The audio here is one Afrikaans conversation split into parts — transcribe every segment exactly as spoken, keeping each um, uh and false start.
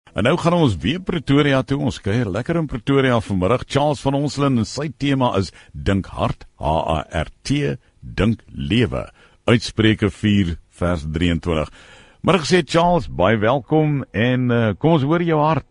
En nou gaan ons weer Pretoria toe, ons kuier lekker in Pretoria vanmiddag. Charles van Onselen en sy tema is Dink Hart, H A R T, Dink Lewe. Uitspreuke vier vers drieëntwintig. Middag sê Charles, baie welkom en uh, kom ons hoor jou hart.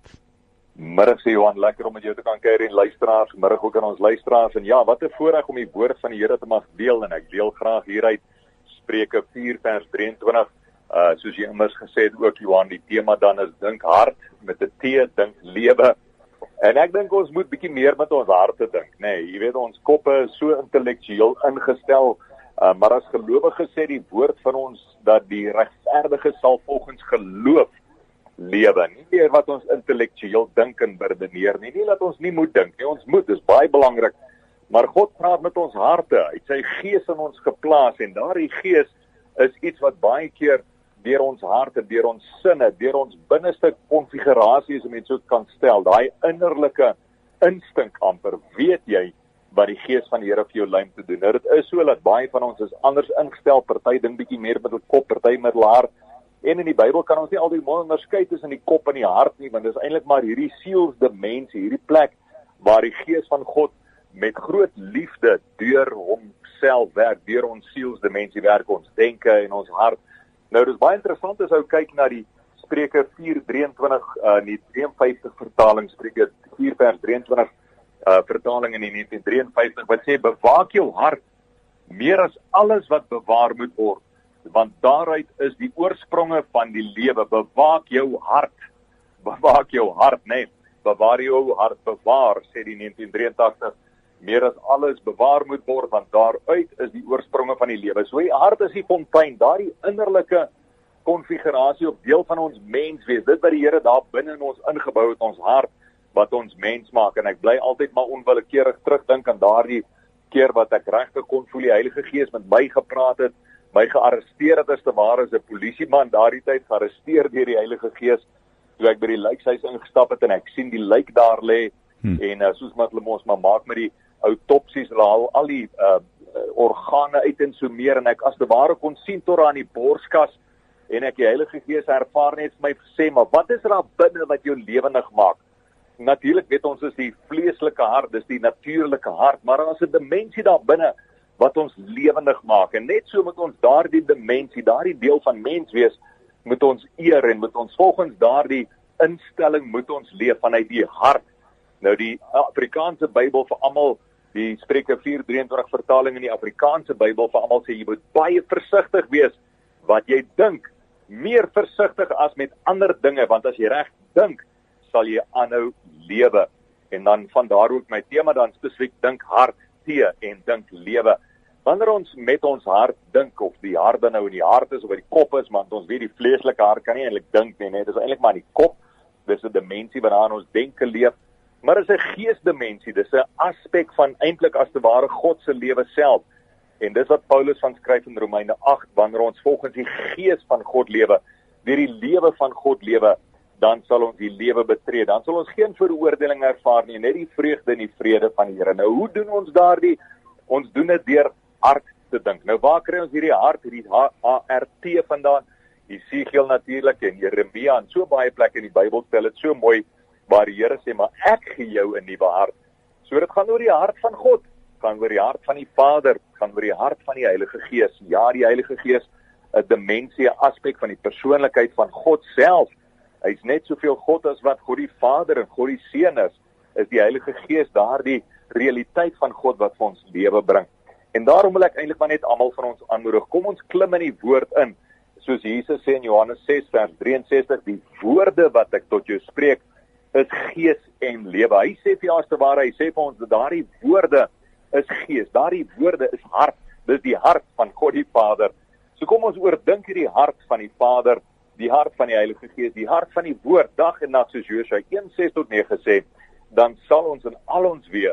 Middag sê Johan, lekker om met jou te kan kuier en luisteraars, middag ook aan ons luisteraars. En ja, wat 'n voorreg om die woord van die Here te mag deel en ek deel graag hieruit Spreuke vier vers drieëntwintig. Uh, soos jy immers gesê het ook Johan, die tema dan is Dink Hart met 'n T, Dink Lewe. En ek dink ons moet bietjie meer met ons harte dink, nê. Nee, jy weet ons koppe is so intellektueel ingestel, uh, maar as gelowiges sê die woord van ons dat die regverdige sal volgens geloof lewe. Nie meer wat ons intellektueel dink en beredeneer nie, nie dat ons nie moet dink nie, ons moet, dis baie belangrik. Maar God praat met ons harte, hy het sy gees in ons geplaas en daardie gees is iets wat baie keer deur ons harte, deur ons sinne, deur ons binneste konfigurasies, om dit so kan stel, daai innerlike instink amper, weet jy wat die gees van die Here vir jou lei om te doen. Nou dit is so dat baie van ons is anders ingestel, party ding bietjie meer met die kop, party met die hart. En in die Bybel kan ons nie altyd mooi onderskei tussen die kop en die hart nie, want dit is eintlik maar hierdie sielsdimensie, hierdie plek waar die gees van God met groot liefde deur homself werk, deur ons sielsdimensie werk, ons denke en ons hart. Nou dit is baie interessant as ou kyk na die Spreuke vier drieëntwintig, uh, die drieënvyftig vertaling, Spreuke vier vers drieëntwintig uh, vertaling in die negentien drieënvyftig, wat sê, bewaak jou hart meer as alles wat bewaar moet word, want daaruit is die oorspronge van die lewe. Bewaak jou hart, bewaak jou hart, nee, bewaar jou hart, bewaar, sê die negentien drieëntagtig, meer as alles bewaar moet word, want daaruit is die oorspronge van die lewe. So die hart is die fontein, daardie innerlike konfigurasie op deel van ons menswees, dit wat die Here daar binne in ons ingebou het, ons hart, wat ons mens maak, en ek bly altyd maar onwillekeurig terugdink aan daardie keer wat ek regtig kon voel die Heilige Gees met my gepraat het, my gearresteer het as te ware as 'n polisieman daardie tyd, gearresteer deur die Heilige Gees, toe ek by die lijkshuis ingestap het en ek sien die lijk daar lê, hmm. en uh, soos wat hulle ons maar maak met die autopsies, hulle haal al die uh, organe uit en so meer, en ek as te ware kon sien tot aan die borskas, en ek die Heilige Gees ervaar net vir my gesê, maar wat is daar binne wat jou lewendig maak? Natuurlik weet ons is die vleeslike hart, dis die natuurlike hart, maar daar is 'n dimensie daar binne wat ons lewendig maak, en net so moet ons daardie dimensie, daardie deel van mens wees, moet ons eer, en moet ons volgens daardie instelling moet ons leef vanuit die hart. Nou die Afrikaanse Bybel vir almal, die Spreuke vier drieëntwintig vertaling in die Afrikaanse Bybel vir almal sê, jy moet baie versigtig wees wat jy dink, meer versigtig as met ander dinge, want as jy reg dink, sal jy aanhou lewe. En dan van daar ook my tema dan spesifiek dink hart, T en dink lewe. Wanneer ons met ons hart dink, of die hart dan nou in die hart is, of in die kop is, want ons weet die vleeslike hart kan nie eintlik dink nie, nee, dit is eintlik maar in die kop, dis 'n dimensie waaraan ons denke leef, maar dit is 'n geesdimensie, dis 'n aspek van eintlik as te ware God se lewe self, en dis wat Paulus van skryf in Romeine agt, wanneer ons volgens die gees van God lewe, deur die lewe van God lewe, dan sal ons die lewe betree, dan sal ons geen veroordeling ervaar nie, net die vreugde en die vrede van die Here. Nou hoe doen ons daardie? Ons doen dit deur hart te dink. Nou waar kry ons hierdie hart, hierdie H A R T vandaan? Jesegiel natuurlik en Jeremia en so baie plekke in die Bybel stel dit so mooi, waar die Here sê, maar ek gee jou 'n nuwe hart. So dit gaan oor die hart van God, gaan oor die hart van die Vader, gaan oor die hart van die Heilige Gees. Ja, die Heilige Gees, 'n dimensie, 'n aspek van die persoonlikheid van God self. Hy's net soveel God as wat God die Vader en God die Seun is, is die Heilige Gees daardie realiteit van God wat vir ons lewe bring. En daarom wil ek eintlik maar net almal van ons aanmoedig, kom ons klim in die woord in, soos Jesus sê in Johannes ses vers drieënsestig, die woorde wat ek tot jou spreek, is gees en lewe. Hy sê vir jou as te ware, hy sê vir ons dat daardie woorde is gees, daardie woorde is hart, dis die hart van God die Vader. So kom ons oordink hierdie hart van die Vader, die hart van die Heilige Gees, die hart van die woord, dag en nag, soos Josua een ses tot nege sê, dan sal ons in al ons weë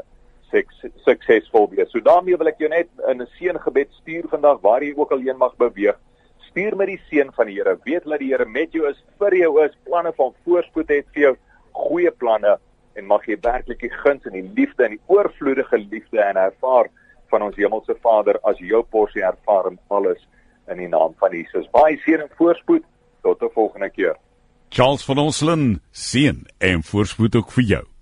suksesvol wees. So daarmee wil ek jou net in 'n seëngebed stuur vandag, waar jy ook al heen mag beweeg. Stuur met die seën van die Here, weet dat die Here met jou is, vir jou is, planne van voorspoed het vir jou, goeie planne, en mag jy werklik die guns en die liefde en die oorvloedige liefde en ervaar van ons hemelse Vader as jou porsie ervaar in alles in die naam van Jesus. Baie seën en voorspoed, tot 'n volgende keer. Charles van Onselen, seën en voorspoed ook vir jou.